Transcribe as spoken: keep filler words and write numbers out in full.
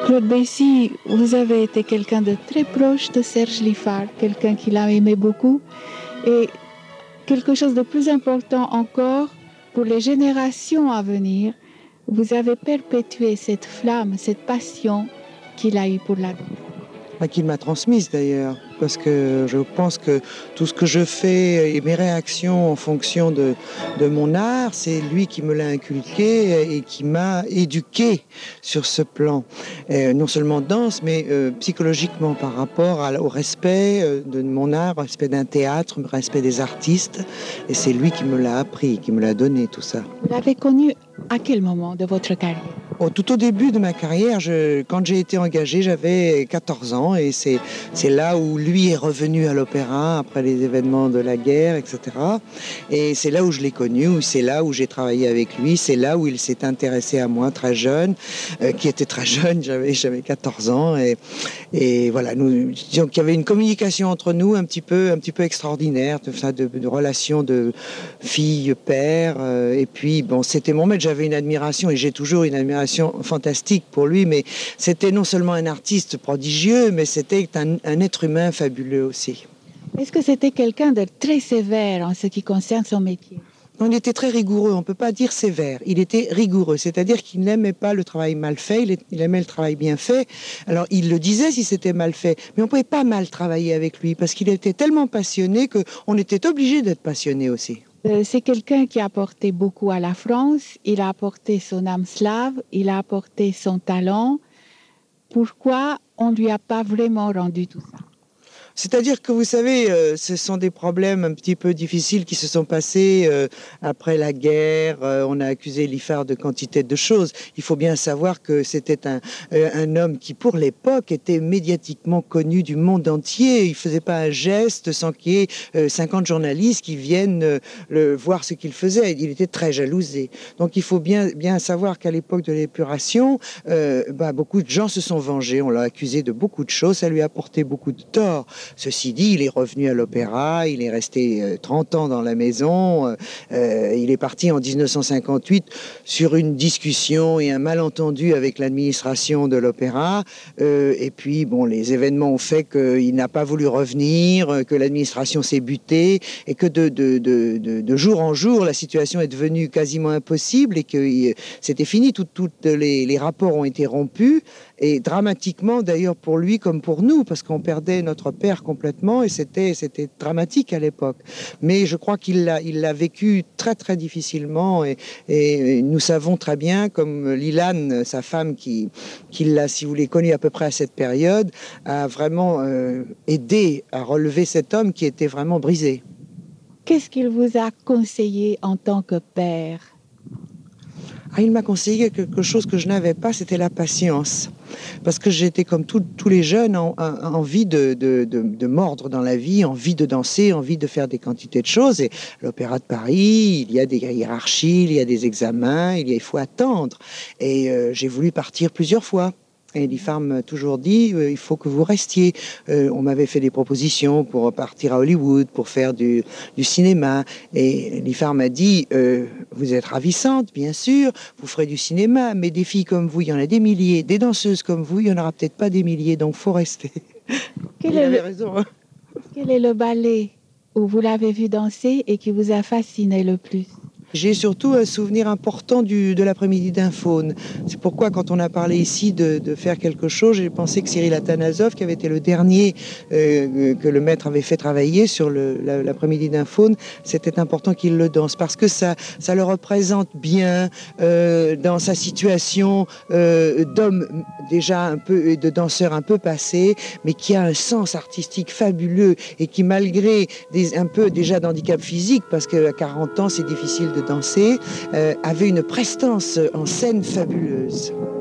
Claude Bessy, vous avez été quelqu'un de très proche de Serge Liffard, quelqu'un qu'il a aimé beaucoup. Et quelque chose de plus important encore, pour les générations à venir, vous avez perpétué cette flamme, cette passion qu'il a eue pour la vie. Qu'il m'a transmise d'ailleurs, parce que je pense que tout ce que je fais et mes réactions en fonction de, de mon art, c'est lui qui me l'a inculqué et qui m'a éduqué sur ce plan. Et non seulement danse, mais euh, psychologiquement par rapport à, au respect de mon art, au respect d'un théâtre, au respect des artistes. Et c'est lui qui me l'a appris, qui me l'a donné tout ça. Vous l'avez connu à quel moment de votre carrière ? Oh, tout au début de ma carrière, je, quand j'ai été engagée, j'avais quatorze ans et c'est, c'est là où lui est revenu à l'opéra après les événements de la guerre, et cetera. Et c'est là où je l'ai connu, c'est là où j'ai travaillé avec lui, c'est là où il s'est intéressé à moi très jeune, euh, qui était très jeune, j'avais, j'avais quatorze ans et, et voilà, nous, disons qu'il y avait une communication entre nous un petit peu, un petit peu extraordinaire, de, de, de relations de fille-père euh, et puis bon, c'était mon maître, j'avais une admiration et j'ai toujours une admiration fantastique pour lui, mais c'était non seulement un artiste prodigieux, mais c'était un, un être humain fabuleux aussi. Est-ce que c'était quelqu'un de très sévère en ce qui concerne son métier ? Il était très rigoureux, on ne peut pas dire sévère, il était rigoureux, c'est-à-dire qu'il n'aimait pas le travail mal fait, il, il aimait le travail bien fait. Alors il le disait si c'était mal fait, mais on ne pouvait pas mal travailler avec lui, parce qu'il était tellement passionné qu'on était obligé d'être passionné aussi. C'est quelqu'un qui a apporté beaucoup à la France, il a apporté son âme slave, il a apporté son talent. Pourquoi on ne lui a pas vraiment rendu tout ça ? C'est-à-dire que vous savez, euh, ce sont des problèmes un petit peu difficiles qui se sont passés euh, après la guerre. Euh, on a accusé Liffard de quantité de choses. Il faut bien savoir que c'était un, euh, un homme qui, pour l'époque, était médiatiquement connu du monde entier. Il ne faisait pas un geste sans qu'il y ait euh, cinquante journalistes qui viennent euh, le, voir ce qu'il faisait. Il était très jalousé. Donc il faut bien, bien savoir qu'à l'époque de l'épuration, euh, bah, beaucoup de gens se sont vengés. On l'a accusé de beaucoup de choses. Ça lui a apporté beaucoup de tort. Ceci dit, il est revenu à l'opéra, il est resté trente ans dans la maison, euh, il est parti en dix-neuf cent cinquante-huit sur une discussion et un malentendu avec l'administration de l'opéra, euh, et puis bon, les événements ont fait qu'il n'a pas voulu revenir, que l'administration s'est butée, et que de, de, de, de, de jour en jour, la situation est devenue quasiment impossible, et que c'était fini, tous tout les, les rapports ont été rompus, et dramatiquement d'ailleurs pour lui comme pour nous, parce qu'on perdait notre père complètement et c'était, c'était dramatique à l'époque. Mais je crois qu'il l'a, il l'a vécu très très difficilement et, et nous savons très bien, comme Lilan, sa femme qui, qui l'a, si vous voulez, connu à peu près à cette période, a vraiment euh, aidé à relever cet homme qui était vraiment brisé. Qu'est-ce qu'il vous a conseillé en tant que père ? Ah, il m'a conseillé quelque chose que je n'avais pas, c'était la patience. Parce que j'étais comme tout, tous les jeunes, en, en, envie de, de, de, de mordre dans la vie, envie de danser, envie de faire des quantités de choses. Et l'Opéra de Paris, il y a des hiérarchies, il y a des examens, il, y a, il faut attendre. Et euh, j'ai voulu partir plusieurs fois. Et Liffard m'a toujours dit, euh, il faut que vous restiez. Euh, on m'avait fait des propositions pour partir à Hollywood, pour faire du, du cinéma. Et Liffard m'a dit, euh, vous êtes ravissante, bien sûr, vous ferez du cinéma, mais des filles comme vous, il y en a des milliers. Des danseuses comme vous, il n'y en aura peut-être pas des milliers, donc il faut rester. Quel il est avait le... raison. Hein. Quel est le ballet où vous l'avez vu danser et qui vous a fasciné le plus ? J'ai surtout un souvenir important du, de l'après-midi d'un faune. C'est pourquoi, quand on a parlé ici de, de faire quelque chose, j'ai pensé que Cyril Atanasoff, qui avait été le dernier euh, que le maître avait fait travailler sur le, la, l'après-midi d'un faune, c'était important qu'il le danse, parce que ça, ça le représente bien euh, dans sa situation euh, d'homme déjà un peu, de danseur un peu passé, mais qui a un sens artistique fabuleux et qui, malgré des, un peu déjà d'handicap physique, parce qu'à quarante ans, c'est difficile de danser, euh, avait une prestance en scène fabuleuse.